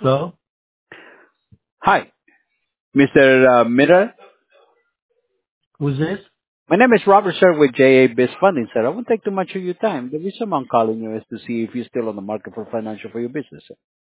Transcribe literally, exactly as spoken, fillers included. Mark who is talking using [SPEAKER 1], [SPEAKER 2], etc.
[SPEAKER 1] Hello?
[SPEAKER 2] Hi, mister Uh, Miller.
[SPEAKER 1] Who's this?
[SPEAKER 2] My name is Robert, sir, with J A Biz Funding, sir. I won't take too much of your time. The reason I'm calling you is to see if you're still on the market for financial for your business, sir.